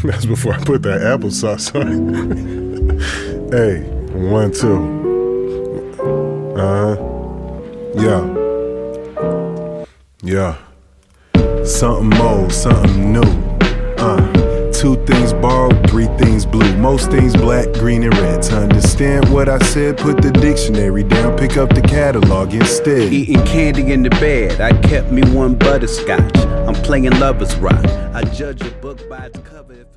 That's before I put that applesauce on it. Hey, 1, 2. Yeah. Something old, something new. 2 things borrowed, 3 things blue. Most things black, green, and red. To understand what I said, put the dictionary down, pick up the catalog instead. Eating candy in the bed, I kept me one butterscotch. I'm playing lovers rock. I judge a book by its cover.